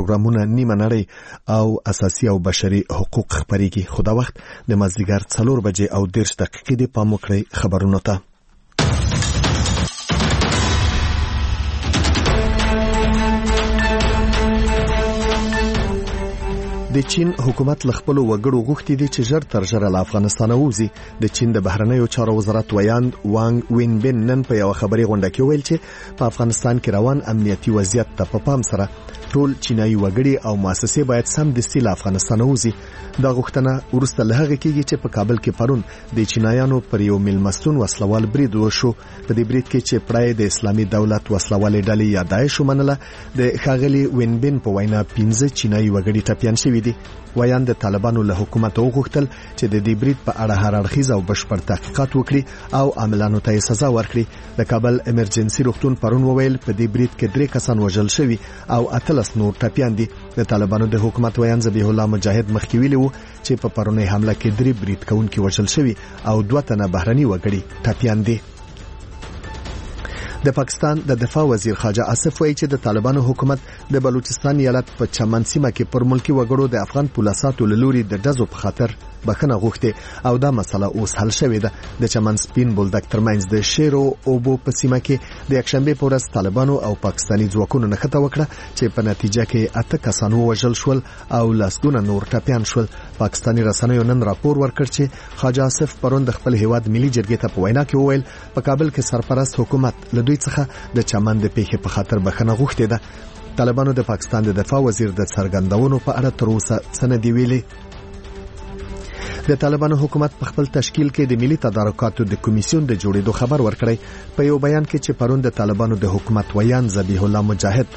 پروګرامونه نیمه نړۍ او اساسي او بشري حقوق خبريږي. خو دا وخت د مازدیګر 4 بجې او 10 دقیقې د پام وکړئ خبرونو ته. د چین حکومت لخپل وګړو غوښتي دي چې ژر تر ژره له افغانستان ووزي. د چین د بهرنیو چارو وزارت ویاند وانګ وینبین نن په یو خبري غونډه کې ویل چې په افغانستان کې روان امنیتي وضعیت ته په پام سره ټول چینایي وګړي او مؤسسې باید سم د سیل افغانستان ووزي. دا غوښتنه ورسته له هغه کېږي چې په کابل کې پرون د چینایانو پر یو ملمستون وسلوال برید وشو. په دې برید کې چې پړای د اسلامي دولت وسلوال ډلې یادایش ومنله، د ښاغلي وینبین په وینا 15 چینایي وګړي ټپیان شوي دي. ویاند د طالبانو له حکومت وغوښتل چې د دې برید په اړه هر اړخیز او بشپړ تحقیقات وکړي او عاملانو ته سزا ورکړي. د کابل امرجنسي روغتون پرون وویل په دې برید کې 3 کسان وژل شوي او 18 نور ټپیان دي. د طالبانو د حکومت ویاند ذبیح الله مجاهد مخکې ویلي وو چې په پرونی حمله کې 3 برید کوونکي وژل شوي او 2 تنه بهرني وګړي ټپیان دي. د پاکستان د دفاع وزیر خواجه آصف وایي چې د طالبانو حکومت د بلوچستان ایالت په چمن سیمه کې پر ملکی وګړو د افغان پولیساتو له لوري د ډزو په خاطر بخښنه غوښتې او دا مسله اوس حل شوې ده. د چمن سپین بولدک ترمنځ د شیرو اوبو په سیمه کې د یکشنبه په ورځ طالبانو او پاکستاني ځواکونو نښته وکړه چې په نتیجه کې 8 کسان وژل شول او لسګونه نور ټپیان شول. پاکستاني رسنیو نن راپور ورکړ چې خواجه آصف پرون د خپل هیواد ملي جرګې ته په وینا کې وویل په کابل کې سرپرست حکومت له دوی څخه د چمن د پیښې په خاطر بخښنه غوښتې ده. طالبانو د پاکستان د دفاع وزیر د څرګندونو په اړه تر اوسه څه نه دی ویلي. د طالبانو حکومت په خپل تشکیل کې د ملي تدارکاتو د کمیسیون د جوړېدو خبر ورکړی. په یو بیان کې چې پرون د طالبانو د حکومت ویاند ذبیح الله مجاهد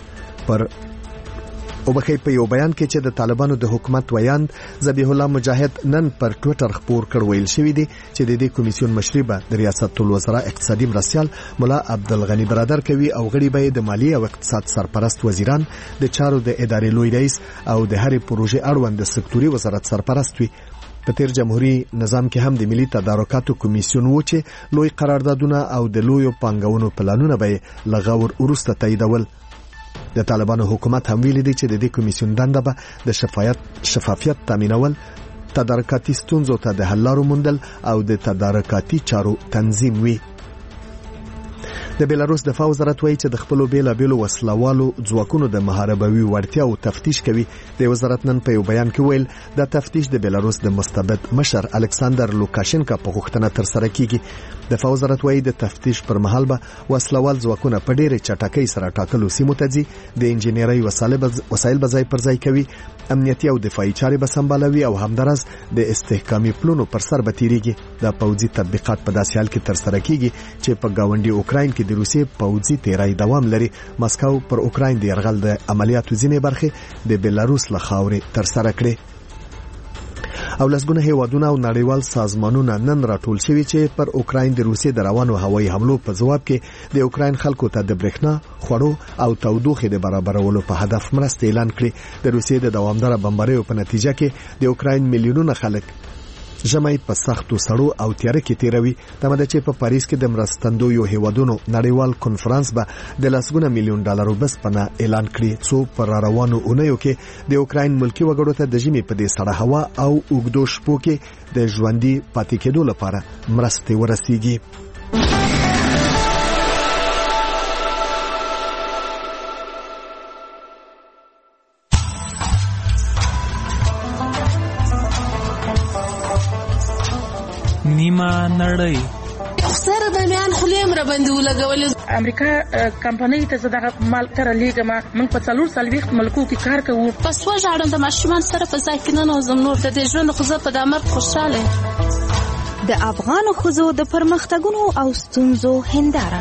په یو بیان کې چې د طالبانو د حکومت ویاند ذبیح الله مجاهد نن پر ټوئیټر خبر کړ ویل شوی دی چې د دې کمیسیون مشري به د ریاست الوزرا اقتصادي مرستیال مولا عبدالغنی برادر کوي او غړي به د مالیې او اقتصاد سرپرست وزیران، د چارو د ادارې لوی رئیس او د هرې پروژې اړوند د سکتوري وزارت سرپرست وي. په تیر جمهوریت نظام کې هم د ملي تدارکاتو کمیسیون و چې لوی قراردادونه او د لویو پانګونو پلانونه به لغور وروسته تاییدول. د طالبانو حکومت هم ویلي دی چې د دې کمیسیون دنده به د شفافیت تامینول، تدارکاتي ستونزو ته د حل لارو موندل او د تدارکاتي چارو تنظیم وي. د بیلاروس دفاع وزارت وایي چې د خپل بیلابیلو وسلوالو ځواکونو د محاربوي وړتیاو تفتیش کوي. د وزارت نن په یو بیان کې ویل د تفتیش د بیلاروس د مستبد مشر الکساندر لوکاشنکا په غوښتنه تر سره کیږي. دفاع وزارت وایي د تفتیش پر مهال به وسلوال ځواکونه په ډېرې چټکۍ سره ټاکلو سیمو ته ځي، د انجنیري وسایل به ځای پر ځای کوي، امنیتي او دفاعي چارې به سمبالوي او همدارس د استحکامي پلونو پر سر به تیریږي. دا پوځي تطبیقات په داسې حال کې تر سره کیږي چې په گاونډي اوکراین کې د روسیې پوځي تیرای دوام لري. مسکو پر اوکراین د یرغل د عملیاتو ځینې برخې د بیلاروس له خاورې تر سره کړې. او لسګونه هیوادونه او نړیوال سازمانونه نن راټول شوي چې پر اوکراین د روسیې د روانو هوایي حملو په ځواب کې د اوکراین خلکو ته د برېښنا، خوړو او تودوخې د برابرولو په هدف مرسته اعلان کړي. د روسیې د دوامداره بمباریو په نتیجه کې د اوکراین میلیونونه خلک ژمی په سختو سړو او تیاره کې تیروي. تمه ده چې په پاریس کې د مرستندویو هیوادونو نړیوال کنفرانس به د لسګونه میلیون ډالرو بسپنه اعلان کړي څو پر روانو اونیو کې د اوکراین ملکی وګړو ته د ژمي په دې سړه هوا او اوږدو شپو کې د ژوندۍ پاتې کېدو لپاره مرستې ورسیږي. نیمه نړۍ سره د میان خلیم را باندې ولګول. امریکا کمپنۍ ته زداغه مال تر لیګما من په 440 ملکو کې کار کوو. پس وژاړم د ماشومان سره په ځای کې نه نوزم نور د دې ژوند خو زه په دامر خوشاله. د افغان ښځو د پرمختګونو او ستونزو هنداره.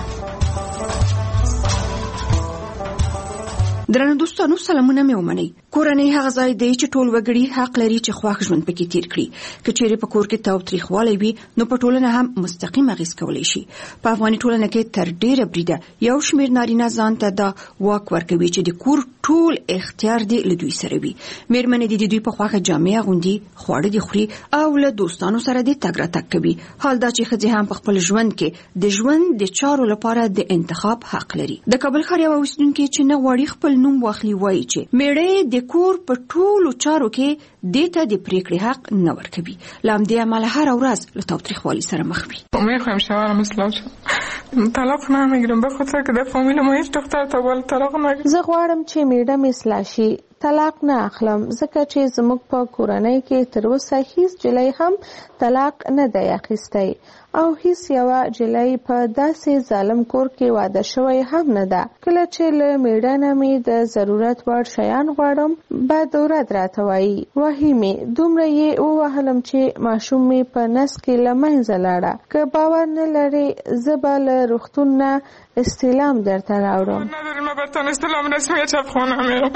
درنو دوستانو سلامونه مې ومنئ. کورنۍ هغه ځای دی چې ټول وګړي حق لري چې خواږ ژوند پکې تیر کړي. که چیرې په کور کې تاوتریخوالی وي نو په ټولنه هم مستقیم اغېز کولی شي. په افغاني ټولنه کې تر ډیره بریده یو شمېر نارینه ځان ته دا واک ورکوي چې د کور ټول اختیار دی له دوی سره وي. مېرمنې د دوی په خوښه جامې اغوندي، خواړه دي خوري او له دوستانو سره د تګ راتګ کوي. حال دا چې ښځې هم په خپل ژوند کې د ژوند د چارو لپاره د انتخاب حق لري. د کابل ښار یوه اوسیدونکې چې نه غواړي خپل نوم واخلي وایي چې میړه د د کور په ټولو چارو کې دیته د پریکړې حق نه ورکوي. لامدې عمله هر ورځ له تاوتریخوالي سره مخ وي. میخوایم شوهرم اصلاح شه. طلاق نمیگیرم به خاطر که در فامیل ما هیچ دختر تا بالا طلاق نگیره. زه غواړم چې میډم اصلاح شي. طلاق نه اخلم ځکه چې زموږ په کورنۍ کې تر اوسه هیڅ جلی هم طلاق نه دی اخیستی او هیڅ یوه جلی په داسې ظالم کور کې واده شوی هم نه ده. کله چې له میډه نه مې د ضرورت وړ شیان غواړم بعد ورځ راته وایي وهي مې دومره یې ووهلم چې ماشوم مې په نس کې له منځه لاړه. که باور نه لرې زه به له روغتون نه استعلام درته راوړم. نداریم برتان استعلام رسمی چپخانه میرم.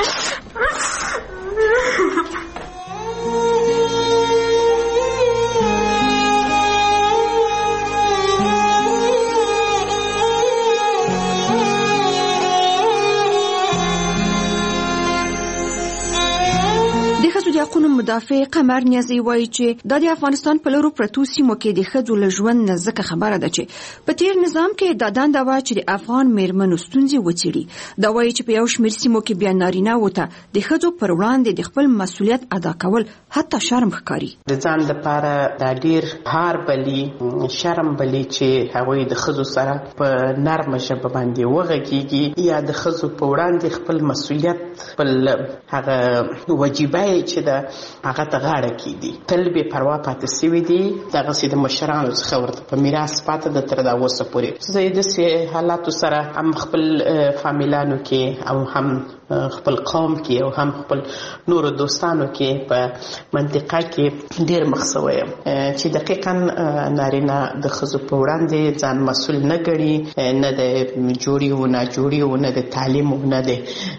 د ښځو د حقونو مدافع قمر نیازی وایي چې د افغانستان په لورو پرتو سیمو کې د ښځو له ژوند نه ځکه خبره ده چې په تیر نظام کې دا دنده وه چې د افغان میرمنو ستونزې وڅېړي. دا وایي چې په یو شمېر سیمو کې بیا نارینه‌وو ته د ښځو پر وړاندې د خپل مسؤلیت ادا کول حتی شرم ښکاري. د ځان لپاره دا ډیر هار بلی شرم بلی چې هغوی د ښځو سره په نرمه ژبه باندې وغږیږي یا د ښځو په وړاندې خپل مسؤلیت خپل هغه وجیبه چې د هغه ته غاړه کیدي تل به پروا پاتې سوي دي. دغسې د مشرانو څخه ورته په میراث پاته د تر دا اوسه پورې. زه داسې حالاتو سره هم خپل فامیلانو کې او هم خپل قوم کې او هم خپل نورو دوستانو کې په منطقه کې ډیر مخ شوی یم چې دقیقا نارینه د ښځو په وړاندې ځان مسؤل نه ګڼي، نه د جوړي او نه جوړي او نه د تعلیم او نه د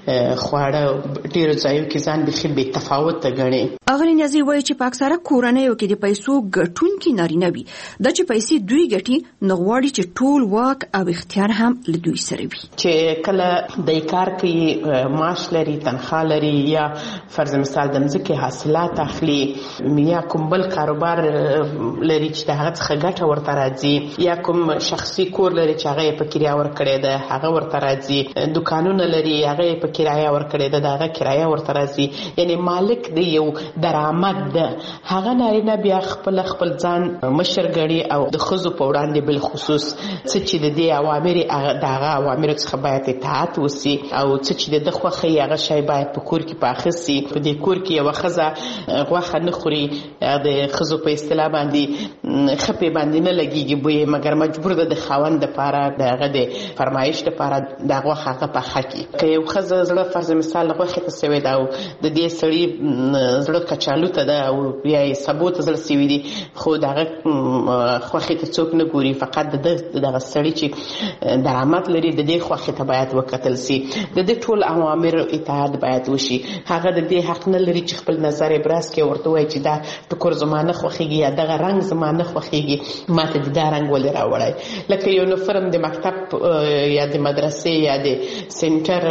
خواړه ډیرو ځایو کې ځان بېخي بې تفاوته ګڼي. اغلې نیازی وایي چې په اکثره کورنیو کې د پیسو ګټونکي نارینه وي. دا چې پیسې دوی ګټي نو غواړي چې ټول واک او اختیار هم له دوی سره وي. چې کله د کار کوي معاش لري، تنخواه لري یا فرض مثال د مځکې حاصلات اخلي یا کوم بل کاروبار لري چې د هغه څخه ګټه ورته راځي یا کوم شخصي کور لري چې هغه یې په کرایه ورکړی ده هغه ورته راځي، دکانونه لري هغه یې په کرایه ورکړی ده د هغه کرایه ورته راځي، یعنی مالک دی یو درآمد ده. هغه نارینه بیا خپل ځان مشر ګڼي او د ښځو په وړاندې بالخصوص څه چې د دې اوامر د هغه اوامرو څخه باید اطاعت وسي او څه چې د ده خوښه هغه شی باید په کور کې پاخه سي. په دې کور کې یوه ښځه غوښه نه خوري، د ښځو په اصطلاح باندې خپې باندې نه لګېږي بوی، مګر مجبور ده د خاوند دپاره د هغه د فرمایش دپاره دا غوښه هغه پاخه کړي. که یو ښځه زړه فرض مثال غوښې ته سوې ده او د دې سړي زړه کچالو ته ده او یا یې سبو ته زړه سوي دي خو د هغه خوښې ته څوک نه ګوري، فقط د دغه سړي چې درآمد لري د دې خوښې ته باید وکتل سي. د دې ټول اوامر اطاعت باید وشي. هغه د دې حق نه لري چې خپل نظر ابراز کړي ورته وایي چې دا ټکر زما نه خوښېږي یا دغه رنګ زما نه خوښېږي، ما ته د دا رنګ ولې راوړی. لکه یونیفرم د مکتب یا د مدرسې یا د سنټر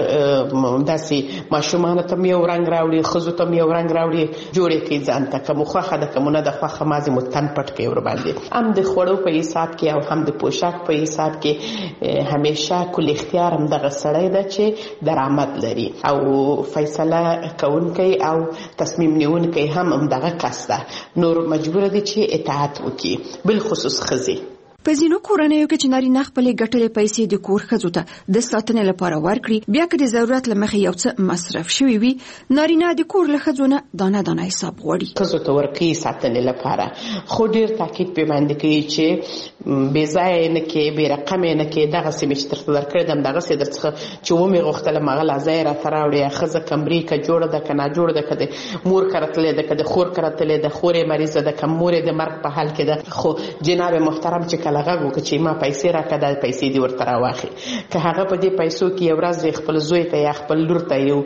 داسې ماشومانو ته م یو رنګ راوړي، ښځو ته م یو رنګ راوړي، جوړې کړي ځان ته، که مو خوښه ده که مو نه ده خوښه مازې مو تن پټ کړي ورباندې. هم د خوړو په حساب کې او هم د پوشاک په حساب کې همیشه کل اختیار هم دغه سړی ده چې درآمد لري او فیصله کوونکی او تصمیم نیونکی هم دغه کس ده. نور مجبور دي چې اطاعت وکړي، بالخصوص ښځې. په ځینو کورنیو کې چې نارینه خپلې ګټلې پیسې د کور ښځو ته د ساتنې لپاره ورکړي، بیا که د ضرورت له مخې یو څه مصرف شوي وي، نارینه د کور له ښځو نه دانه دانه حساب غواړي. ښځو ته ورکړي ساتنې لپاره، خو ډېر تاکید پې باندې کوي چې بې ځایه یې نه کړې، بې رقمه یې نه کړې، دغسې مې چې درته درکړې ده همدغسې در څخه چې ومې غوښتلم هغه لازه یې راته راوړې. ښځه که مري که جوړه ده که ناجوړه ده، که د مور کره تلې ده که د خور کره تلې ده، خور یې مریضه ده که مور یې د مرګ په حال کې ده، خو جناب محترم چې کله غږ وکړه چې ما پیسې راکړه دا پیسې دې ورته راواخلي. که هغه په دې پیسو کې یو ورځ خپل زوی ته یا خپل لور ته یو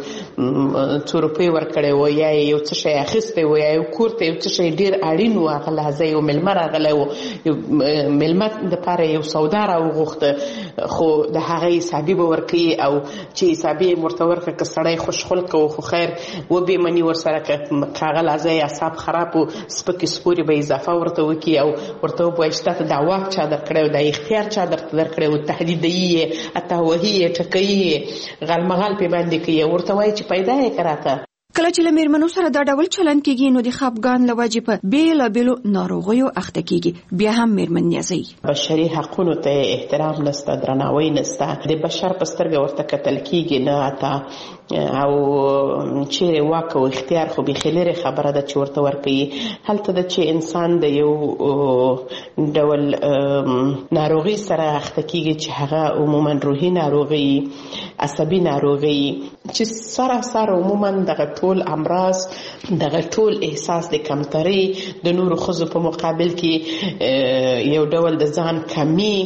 څو روپۍ ورکړی و یا یو څه شی اخیستی و یا یو کور ته یو څه شی ډېر اړین و، هغه لحظه یو میلمه راغلی و، یو میلمه دپاره یو سودا راوغوښته، خو د هغه حسابي به ورکوي او چې حسابي یې ورته ورکړه که سړی خوشخلقه و خو خیر وبې مني ورسره، که هغه لحظه یې اعصاب خراب و سپکې سپورې به اضافه ورته وکړي او ورته ووایي چې تا ته دا واک چا درکړی و، دا اختیار چا درته درکړی و، تهدیدوي یې، اتهوهي یې، ټکوي یې، غلمغل پې باندې کوي، ورته وایي چې پیدا یې که راته. کله چې له میرمنو سره دا ډول چلند کیږي نو د خپګان له وجې په بیلابیلو ناروغیو اخته کیږي. بیا هم میرمن نیازي بشري حقونو ته احترام نشته، درناوی نشته، د بشر په سترګه ورته کتل کیږي نه اته او چیرې واک او اختیار خو بېخي لرې خبره ده چې ورته ورکوي. هلته ده چې انسان د یو ډول ناروغي سره اخته کیږي چې هغه عموما روحي ناروغي، عصبي ناروغي، چې سراسر عموما دغه ټول امراض، دغه ټول احساس د کمترۍ د نورو ښځو په مقابل کې یو ډول د ځان کمی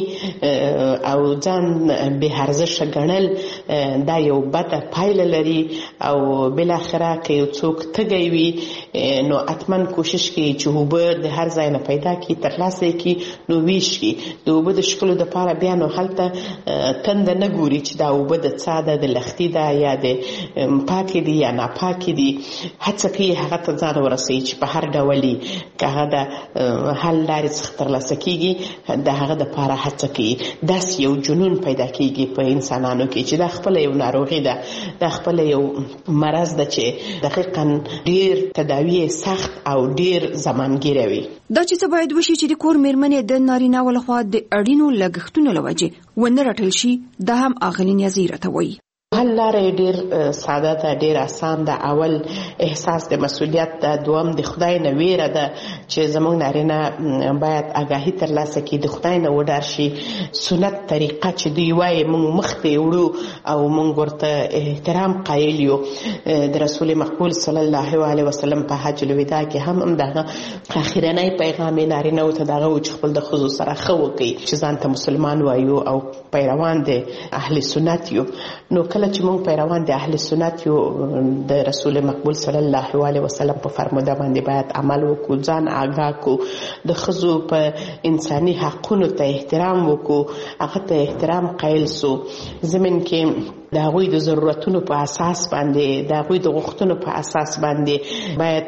او ځان بې ارزښته ګڼل دا یو بده پایله لري. او بالاخره که یو څوک تږی وي نو حتما کوشش کوي چې اوبه د هر ځای نه پیدا کړي، ترلاسه یې کړي، نو ویش کړي. د اوبه د څښلو دپاره بیا نو هلته تنده نه ګوري چې دا اوبه د څا ده، د لختي ده یا د پاکې دي یا ناپاکې دي. هڅه کوي هغه ته ځان ورسوي چې په هر ډول یې که هغه د حل لارې څخه ترلاسه کېږي د هغه دپاره هڅه کوي. داسې یو جنون پیدا کېږي په انسانانو کې چې دا خپله یو ناروغي ده، دا خپله یو مرض ده چې دقیقا ډېر تداوی سخت او ډېر زمانګیره وي. دا چې څه باید وشي چې د کور میرمنې د نارینه ولخوا د اړینو لګښتونو له وجې ونه رټل شي، دا هم اغلې نیازي راته وایي. حل لاره ډېر ساده ده، ډېر آسان ده. اول احساس د مسؤلیت ده، دوم د خدای نه ویره ده چې زموږ نارینه باید آګاهي ترلاسه کړي، د خدای نه وډار شي. سنت طریقه چې دوی وایي موږ مخ ته وړو او موږ ورته احترام قایل یو. د رسول مقبول صلی الله علیه وسلم په حج الوداع کې هم دغه اخرنی پیغام نارینه او ته دغه و چې خپل د ښځو سره ښه وکړي چې ځان ته مسلمان وایو او پیروان د اهل سنت یو. نو کله چې موږ پیروان د اهل سنت یو د رسول مقبول صلی الله علیه وسلم په فرموده باندې باید عمل وکړو، ځان آګاه کړو، د ښځو په انساني حقونو ته احترام وکړو، هغه ته احترام قایل سو. زمین کې د هغوی د ضرورتونو په اساس باندې، د هغوی د غوښتنو په اساس باندې باید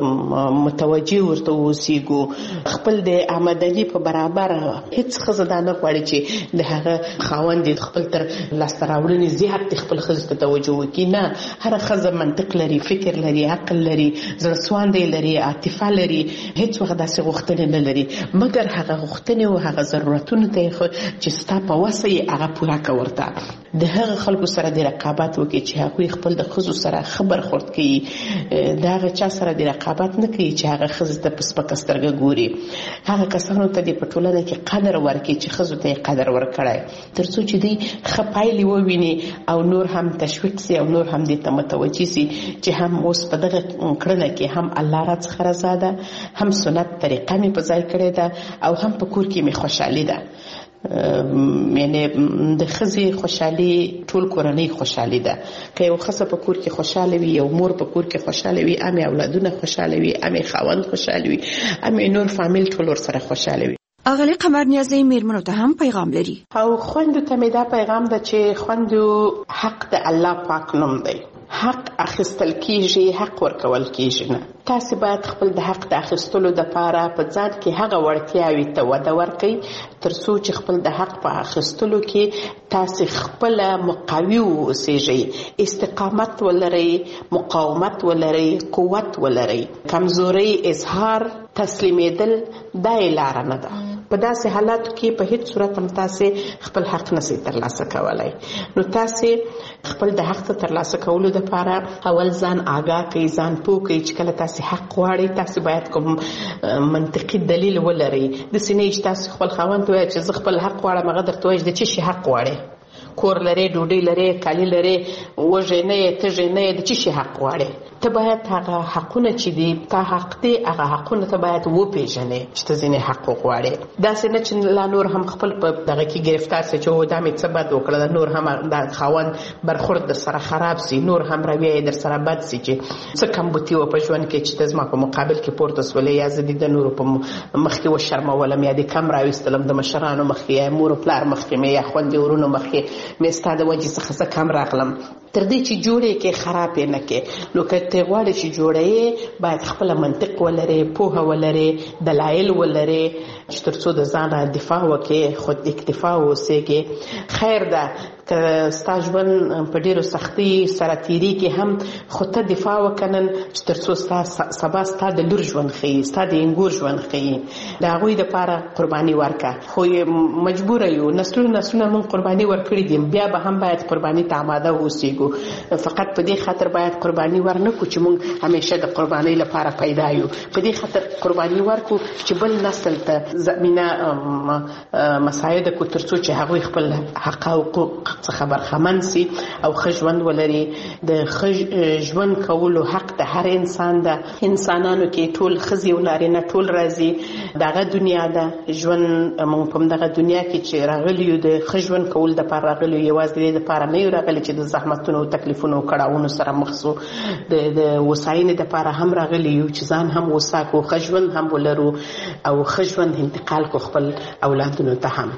متوجه ورته اوسېږو. خپل د آمدني په برابر هیڅ ښځه دا نه غواړي چې د هغه خاوند خپل تر لاسته راوړنې زیات خپل ښځې ته توجه وکړي. نه، هره ښځه منطق لري، فکر لري، عقل لري، زړه سواندی لري، عاطفه لري، هیڅ وخت داسې غوښتنې نه لري مګر هغه غوښتنې او هغه ضرورتونو ته چې ستا په وسه یې هغه پوره کړه. ورته د هغه خلکو سره د رقابت وکړي چې هغوی خپل د ښځو سره ښه برخورد کوي، د هغه چا سره د رقابت نه کوي چې هغه ښځې ته په سپکه سترګه ګوري. هغه کسانو ته دې په ټولنه کې قدر ورکړي چې ښځو ته یې قدر ورکړی، تر څو چې دوی ښه پایلې وویني او نور هم تشویق سي او نور هم دې ته متوجه سي چې هم اوس په دغه کړنه کې هم الله راڅخه رضا ده، هم سنت طریقه مې په ځای کړې ده او هم په کور کې مې خوشحالي ده. یعنی د ښځې خوشحالي ټول کورنۍ خوشحالي ده. که یو ښځه په کور کې خوشحاله وي، یو مور په کور کې خوشحاله وي، امې اولادونه خوشحاله وي، امې خاوند خوشحاله وي، امې نور فامیل ټول ورسره خوشحاله وي. اغلی قمر نیازی میرمنو ته هم پیغام لري او خوندو ته مې دا پیغام ده چې خوندو حق د الله پاک نوم دی. حق اخیستل کیږي، حق ورکول کیږي نه. تاسو باید خپل د حق د اخیستلو لپاره په ځان کې هغه وړتیاوې ته وده ورکړئ تر څو چې خپل د حق په اخیستلو کې تاسو خپل مقاوي اوسئ، استقامت ولرئ، مقاومت ولرئ، قوت ولرئ. کمزوري اظهار، تسلیمېدل دا لاره نه ده. په داسې حالاتو کې په هیڅ صورت هم تاسو خپل حق نشئ ترلاسه کولای. نو تاسو خپل د حق ترلاسه کولو لپاره اول ځان آگاه کړئ، ځان پوه کړئ چې کله تاسو حق غواړئ تاسو باید کوم منطقي دلیل ولرئ. داسې نه چې تاسو خپل خاوند وایي چې زه خپل حق غواړم، هغه درته وایي د څه شي حق غواړئ؟ کور لري، ډوډۍ لري، کالی لري، وږی نه یې، تږی نه یې، د څه شي حق غواړې؟ ته باید هغه حقونه چې دي تا حق دی هغه حقونه ته باید وپېژنې چې ته ځینې حق وغواړې. داسې نه چې لا نور هم خپل په دغه کې ګرفتار سي چې دا مې څه بد وکړه، نور هم د خاوند برخورد در سره خراب سي، نور هم رویه یې در سره بد سي چې څه کمبودي و په ژوند کې چې ته زما په مقابل کې پورته سولې، یا زه د نورو په مخکې وشرمولم، یا د کم راویستلم د مشرانو مخکې، یا مور و پلار مخکې مې، یا خویندې ورونو مخکې مې ستا د وجې څخه زه کم راغلم. تر دې چې جوړې کې خراب یې نه کې. نو که ته غواړې چې جوړه یې باید خپله منطق ولرې، پوهه ولرې، دلایل ولرې چې تر څو د ځانه دفاع وکړې، خود اکتفا واوسېږې. خیر ده که ستا ژوند په ډېرو سختۍ سره تېرېږي هم خو ته دفاع وکړه نن چې تر څو سبا ستا د لور ژوند ښیي، ستا د انګور ژوند ښیي، د هغوی دپاره قرباني ورکړه. خو مجبوره یو، نسلونه موږ قرباني ورکړي دي، بیا به هم باید قرباني ته آماده واوسېږو. فقط په دې خاطر باید قرباني ورنکړو چې موږ همیشه د قربانۍ لپاره پیدا یو. په دې خاطر قرباني ورکړو چې بل نسل ته زمینه مساعده کړو تر څو چې هغوی خپل حق او حقوق څخه برخمن سي او ښه ژوند ولري. د ښه ژوند کولو حق د هر انسان ده. انسانانو کې ټول ښځې او نارینه ټول راځي. دغه دنیا ده ژوند، موږ په دغه دنیا کې چې راغلي یو د ښه ژوند کول دپاره راغلي یو، یوازې د دې دپاره نه یو راغلي چې د زحمتونو او تکلیفونو او کړاوونو سره مخ سو. د وساینې دپاره هم راغلي یو چې ځان هم وساکو، ښه ژوند هم ولرو او ښه ژوند انتقال کو خپل اولادونو ته هم.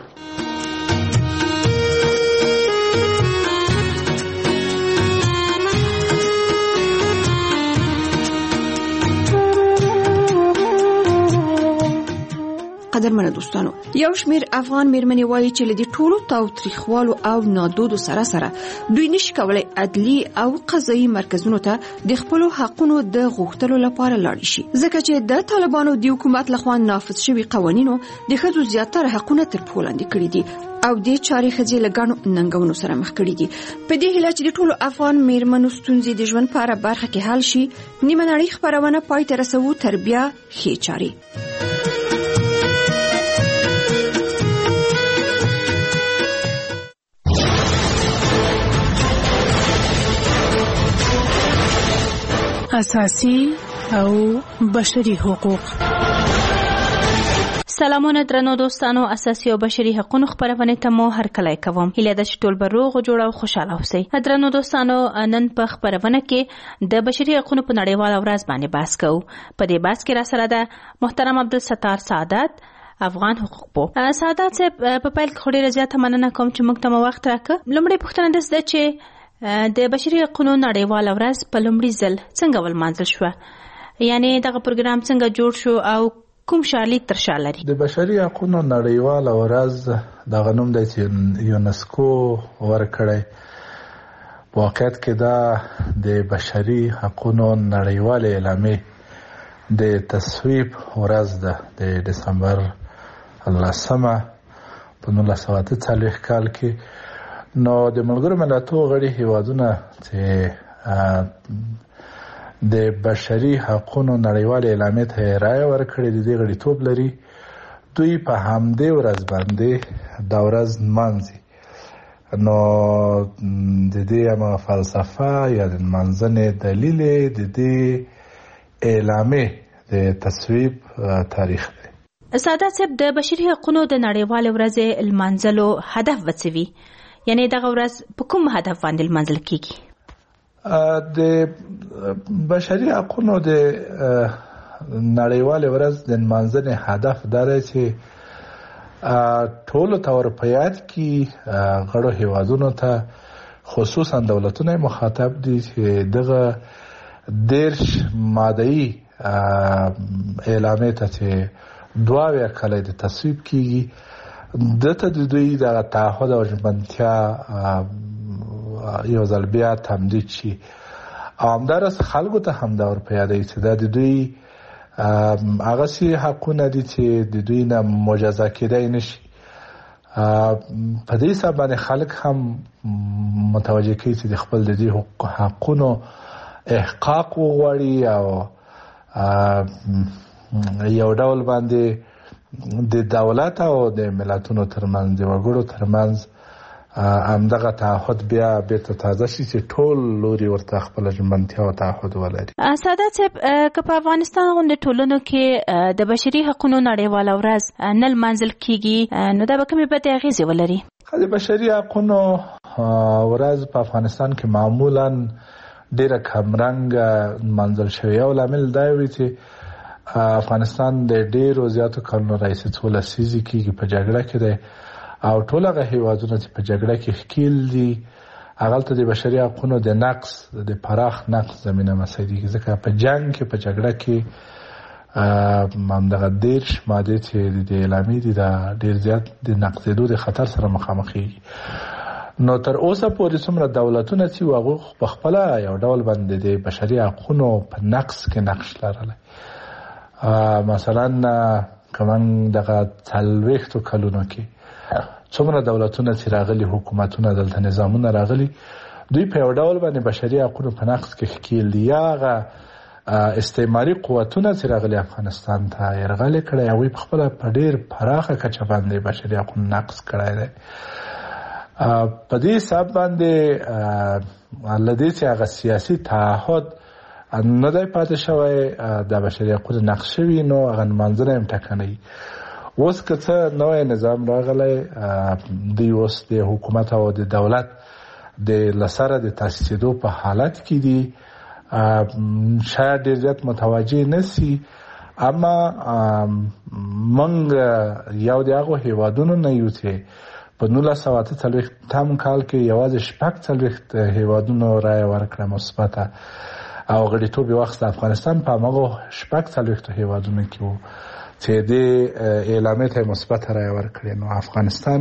قدرمنه دوستانو، یو شمیر افغان میرمنې وایي چې لدی ټولو تاوتریخوالو او نادودو سره دوی نشي کولای عدلی او قضایي مرکزونو ته د خپل حقونو د غوښتلو لپاره لاړ شي، ځکه چې د طالبانو د حکومت لخوا نافذ شوی قوانینو د ښځو زیاتره حقونه تر پښو لاندې کړي دي او د چاري ښځې له ګڼو ننګونو سره مخ کړي دي. په دې هیله چې د ټولو افغان میرمنو ستونزې د ژوند په هره برخه کې حل شي، نیمه نړۍ خپرونه پای ته رسوو تر بیا ښې چارې. اساسي او بشري حقوق. سلامونه درنو دوستانو، اساسي او بشري حقوقو خبرونه ته مو هر کله کوم. هیله ده چې ټول به روغ جوړ او خوشاله اوسئ. درنو دوستانو، نن په خبرونه کې د بشري حقوقو په نړیواله ورځ باندې بحث کوو. په دې بحث کې را سره ده محترم عبدالستار سعادت، افغان حقوق پوه. سعادت صاحب، په پیل کې ډېره زیاته مننه کوم چې موږ ته مو وخت راکړ. لومړی پوښتنه ده چې د بشري حقوقو نړیواله ورځ په لومړي ځل څنګه ولمانځل شوه؟ یعنی دغه پروګرام څنګه جوړ شو او کوم شالید تر شا لري؟ د بشري حقوقو نړیواله ورځ دغه نوم دی چې یونسکو ورکړی. په واقعیت کې دا د بشري حقوقو نړیواله اعلامیه د تصویب ورځ ده د دسمبر 10 په 1943 کال کې. نو د ملګرو ملتونو غړي هیوادونه چې د بشري حقوقو نړیواله اعلامیه ته رایه ورکړې د دې غړیتوب لري، دوی په همدې ورځ باندې دا ورځ نمانځي. نو د دې هم فلسفه یا د نمانځنې دلیل د دې اعلامیه د تصویب تاریخ دی. ساده صاحب، د بشري حقوقو د نړیواله ورځ لمانځلو هدف وڅوي؟ یعنی دغه ورځ په کوم هدف باندې لمانځل کیږي؟ د بشري حقوقو د نړیواله ورځ د لمانځنې هدف دا دی چې ټولو ته ورپیاد کی غړو هیوادونو ته، خصوصا دولتونه مخاطب دي چې دغه 10 ماده‌ای اعلامیه ته چې 2 کاله د تصویب کیږي، دته د دوی د تعهد او ژمنتیا یو ځل بیا تمدید شي او همدارس خلکو ته هم دا ورپیادوي چې دا د دوی هغه سي حقونه دي چې د دوی نه مجازا کېدای نشي. په دې سبب باندې خلک هم متوجه کوي چې د خپل د دې حقونو احقاق وغواړي او یو ډول باندې د دولت او د ملتونو ترمنځ د وګړو ترمنځ همدغه تعهد بیا بیرته تازه شي چې ټول لوري ورته خپل ژمنتیا او تعهد ولري. سعادت صاحب، که په افغانستان غوندې ټولنو کې د بشري حقوقو نړیواله ورځ نه لمانځل کیږي، نو دا به کومې بدې اغېزې ولري؟ د بشري حقوقو ورځ په افغانستان کې معمولا ډېره کمرنګه لمانځل شوې او لامل دا وي چې افغانستان د ډېرو زیاتو کلونو راهیسې څو لسیزې کېږي په جګړه کې دی او ټول هغه هیوادونه چې په جګړه کې ښکیل دي هغلته د بشري حقوقو د نقض د پراخ نقض زمینه مساعدېږي، ځکه په جنګ کې په جګړه کې همدغه 10 مادې چې د اعلامیې دي دا ډېر زیات د نقضېدو د خطر سره مخامخ کېږي. نو تر اوسه پورې څومره دولتونه چې هغه په خپل یو ډول باندې د بشري حقوقو په نقص کې نقش لرلی. مثلا کوم دغه 40 کلونو کې څومره دولتونه چې راغلي، حکومتونه دلته نظامونه راغلي، دوی په یو ډول باندې بشري حقوقو په نقص کې ښکیل دي. یا هغه استعماري قوتونه چې راغلي افغانستان ته یرغل کړی، هغوی په خپله په ډېر پراخه کچه باندې بشري حقوقو نقص کړی دی. په دې حساب باندې له دې چې هغه سیاسي تعهد نه دی پاتې شوی، د بشري حقوقو نقص شوي، نو هغه نمانځنه هم ټکنۍ. اوس که څه نوی نظام راغلی، دوی اوس د حکومت او د دولت د لسره د تاسیسېدو په حالت کې دي. شاید ډېر زیات متوجه نسی، اما موږ یو د هغو هیوادونو نه یو چې په 1948 کال کې یوازې 46 هیوادونو رایه ورکړه مثبته، او غړیتوب یې واخیست. افغانستان په هماغو 46 هیوادونو کې و چې د اعلامیې ته مثبته رایه ورکړې. نو افغانستان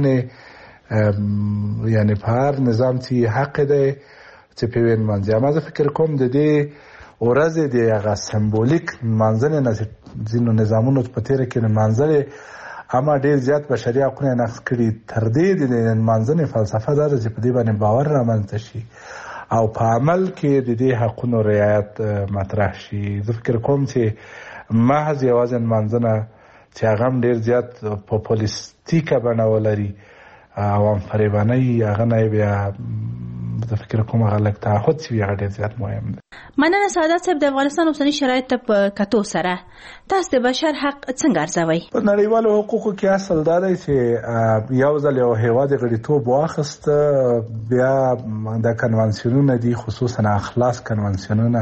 یعنی په هر نظام چې حق دی چې په وین منځي. اما زه فکر کوم د دې ورځې د هغه سمبولیک منځنه نه ځینو نظامونو په تیره کې منځلې، اما ډېر زیات بشري حقوقونه نقض کړي. تر دې د منځنې فلسفه دا ده چې په دې باندې باور رامنځته شي او په عمل کې د دې حقونو رعایت مطرح شي. زه فکر کوم چې محض یوازې منځنه چې هغه هم ډېر زیات پاپولیستیکه بڼه ولري او هم فریبانه وي، هغه نه بیا زه فکر کوم هغه لږ تعهد چې وي هغه ډېر زیات مهم دی. مننه سعادت صاحب. د افغانستان اوسني شرایط ته په کتو سره تاسو د بشر حق څنګه ارزوئ؟ په نړیوالو حقوقو کې اصل دا دی چې یو ځل یو هیواد غړیتوب واخیسته، بیا د کنوانسیونونه دي، خصوصا اخلاص کنوانسیونونه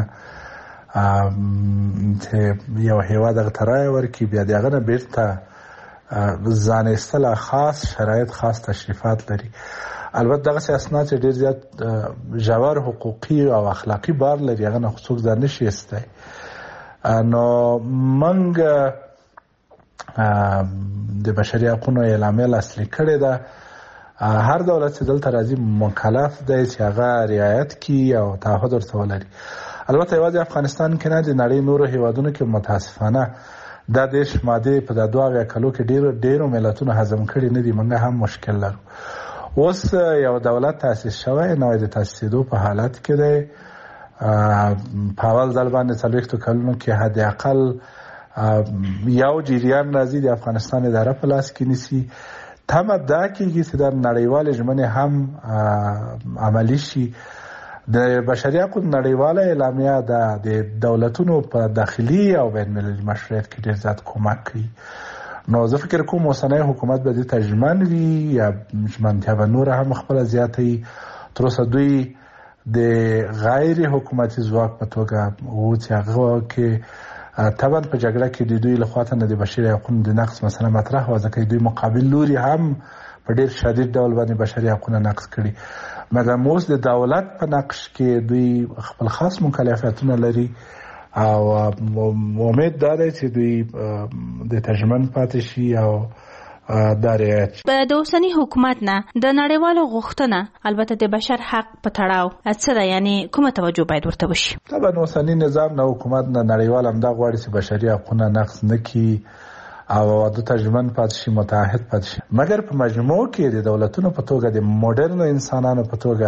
چې یو هیواد هغه ته رایه ورکړي، بیا د هغه نه بیرته ځان ایستله خاص شرایط، خاص تشریفات لري. البته دغه اسناد چې ډېر زیات ژور حقوقي او اخلاقي بار لري، هغه نه څوک ځان نشي ایستی. نو موږ د بشري حقوقو اعلامیه لاسلیک کړې ده. هر دولت چې دلته راځي مکلف دی چې هغه رعایت کړي او تعهد ورته ولري. البته یوازې افغانستان کې نه، د نړۍ نورو هیوادونو کې متاسفانه دا دیش ماده په 22 کلو کې ډېرو ملتونو هضم کړي نه دي. موږ هم مشکل لرو. اوس یو دولت تاسیس شوی، نو د تاسیسېدو په حالت کې دی. په اول ځل باندې 40 کلونو کې حد اقل یو جریان راځي د افغانستان اداره په لاس کې نیسي. تمه دا کېږي چې د نړیوالې ژمنې هم عملي شي. د بشري حقوقو نړیواله اعلامیه د دولتونو په داخلي او بین المللي مشروعیت کې ډېر زیات کومک کوي. نو زه فکر کوم اوسنی حکومت به دې ته ژمن وي، یا ژمنتیا به نوره هم خپله زیاته وي. تر اوسه دوی د غیر حکومتي ځواک په توګه و چې هغه کې طبعا په جګړه کې د دوی لخوا ته نه د بشري حقوقو د نقض مسله مطرح وه، ځکه دوی مقابل لوري هم په ډېر شدید ډول باندې بشري حقوقونه نقض کړي. مګر اوس د دولت په نقش کې دوی خپل خاص مکلفیتونه لري او امید دا دی چې دوی د تژمن پاتې شي او دا رعایت شي. د اوسني حکومت نه د نړیوالو غوښتنه البته د بشر حق په تړاو څه ده، یعنی کومه توجه باید ورته وشي؟ طبعا اوسني نظام نه حکومت نه نړیوال همدا غواړي چې بشري حقوقونه نقض نه کړي او د تژمن پاتې شي، متعهد پاتې شي. مګر په مجموع کې د دولتونو په توګه، د موډرنو انسانانو په توګه،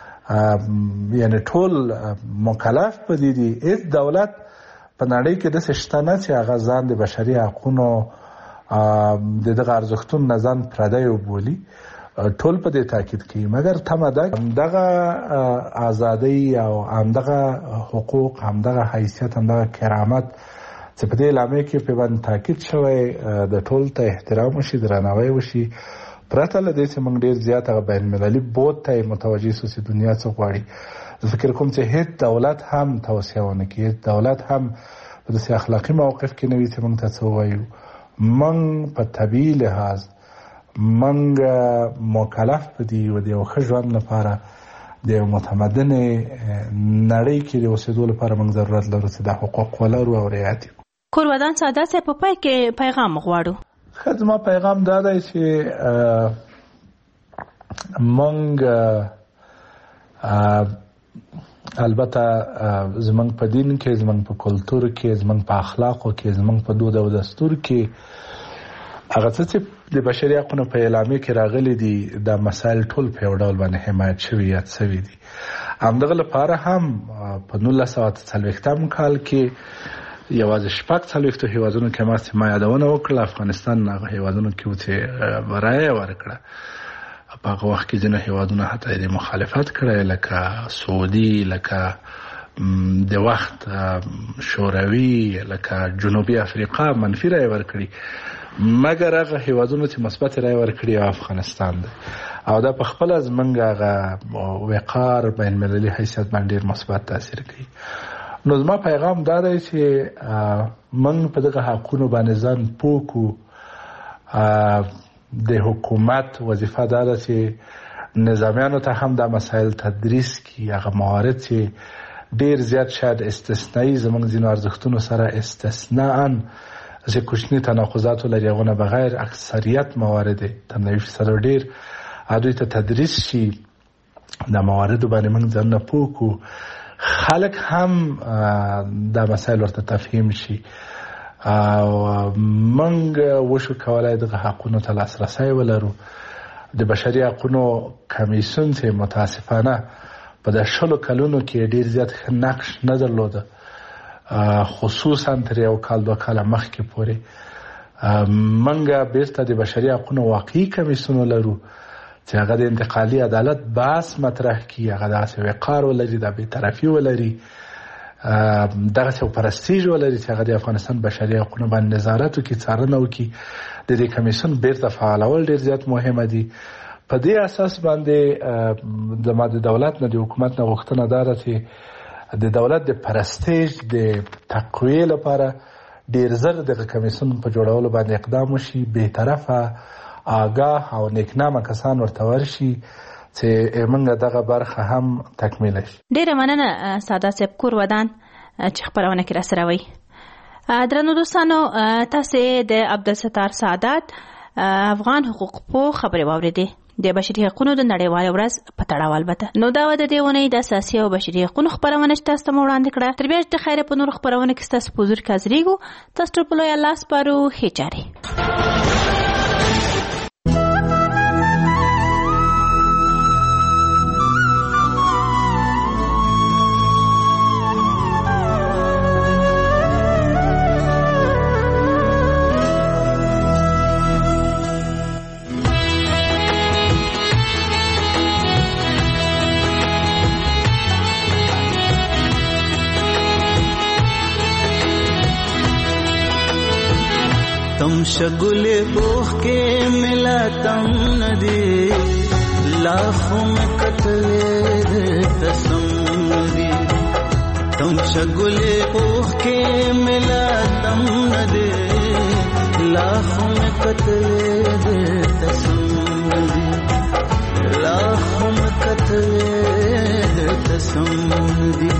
یعنی ټول مکلف په دې دي. هیڅ دولت په نړۍ کې داسې شته نه چې هغه ځان د بشري حقوقو د دغه ارزښتونو نه ځان پردی وبولي. ټول په دې تاکید کوي. مګر تمه ده همدغه ازادۍ او همدغه حقوق، همدغه حیثیت، همدغه کرامت چې په دې اعلامیه کې په باندې تاکید شوی، د ټول ته احترام وشي، درناوی وشي، پرته له دې چې موږ ډېر زیات هغه بین المللي بود ته متوجه شو چې دنیا څه غواړي. زه فکر کوم چې هیڅ دولت هم توصیه ونه کړي، هیڅ دولت هم په داسې اخلاقي موقف کې نه وي چې موږ ته څه ووایو. موږ په طبیعي لحاظ موږ مکلف په دې و د یو ښه ژوند لپاره، د یو متمدنې نړۍ کې د اوسېدو لپاره موږ ضرورت لرو چې دا حقوق ولرو او رعایت یې. کورودان سعادت صاحب په پای کې پیغام غواړو. زما پیغام دا دی چې مونږ البته زمونږ په دین کې، زمونږ په کلتور کې، زمونږ په اخلاقو کې، زمونږ په دود او دستور کې هغه څه چې د بشري حقوقو په اعلامیه کې راغلي دي دا مسایل ټول په یو ډول باندې حمایت شوي یاد شوي دي. همدغه لپاره هم په 1940 کال کې یوازې 40 هیوادونو کې ما یادونه وکړه، افغانستان هغه هیوادونو کې چې برای ورکړه. په هغه وخت کې ځینې هیوادونه حتی د مخالفت کړی لکه سعودي، لکه د وخت شوروي، لکه جنوبي افریقا منفي رای ورکړي، مګر هغه هیوادونو چې مثبت رای ورکړي افغانستان دی او دا په خپل زمونږ هغه وقار بین المللي حیثیت باندې ډېر مثبت تاثیر کوي. نو زما پیغام دا دی چې موږ په دغه حقونو باندې ځان پوه کړو. د حکومت وظیفه دا ده چې نظامیانو ته هم دا مسایل تدریس کړي، هغه موارد چې ډېر زیات شاید استثنایی زموږ ځینو ارزښتونو سره استثناءً چې کوچني تناقضات لري، هغه نه بغیر اکثریت موارد تنوع سره ډېر دوی ته تدریس شي. دا موارد باندې موږ ځان پوه کړو، خلک هم دا مسایل ورته تفهیم شي او موږ وشو کولای دغه حقونو ته لاسرسی ولرو. د بشري حقونو کمیسیون چې متاسفانه په د 10 کلونو کې ډېر زیات ښه نقش نه درلوده، خصوصا تر 1 کال 2 کاله مخکې پورې موږ بیرته د بشري حقونو واقعي کمیسیون لرو چې هغه د انتقالي عدالت بحث مطرح کړي، هغه داسې وقار ولري، د بېطرفي ولري، دغسې پرستیژ ولري چې هغه د افغانستان بشري حقونو باندې نظارت وکړي، څارنه وکړي. د دې کمیسیون بیرته فعالول ډېر زیات مهمه دي. په دې اساس باندې زما د دولت نه، د حکومت نه غوښتنه دا ده چې د دولت د پرستیژ د تقویې لپاره ډېر زر دغه کمیسیون په جوړولو باندې اقدام وشي، بېطرفه، آګاه او نیکنامه کسان ورته ورشي چې موږ دغه برخه هم تکمیل شي. ډېره مننه ساده صاحب کور ودان چې خبرونه کې راسره وئ. درنو دوستانو، تاسې د عبدالستار سعادت افغان حقوق پوه خبرې واورېدې د بشري حقوقو د نړیوالې ورځ په تړاو. البته نو دا د دې اونۍ د اساسي او بشري حقوقو خبرونه چې تاسو ته وړاندې کړه. تر بیا د خیره په نور خبرونه کې تاسو په حضور کې حاضرېږو. تاسو ټول په لوی الله سپارو. ښې چارې. शगुले बोख के मिला तम नदी लाखों में कतले तसम नदी तुम शगुले बोख के मिला तम नदी लाखों में कतले तसम नदी लाखों में कतले तसम नदी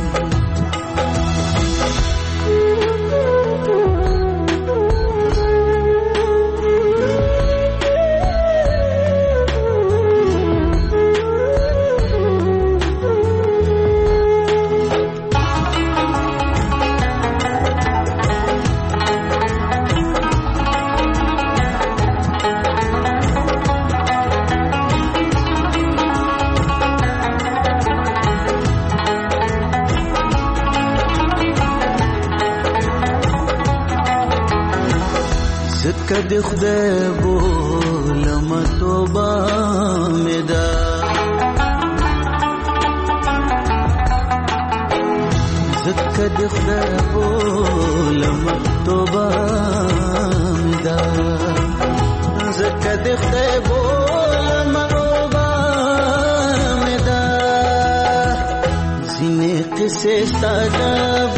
کد خدای بولم توبه مدا زکد خدای بولم توبه مدا زکد خدای بولم توبه مدا زینه قصه ستاد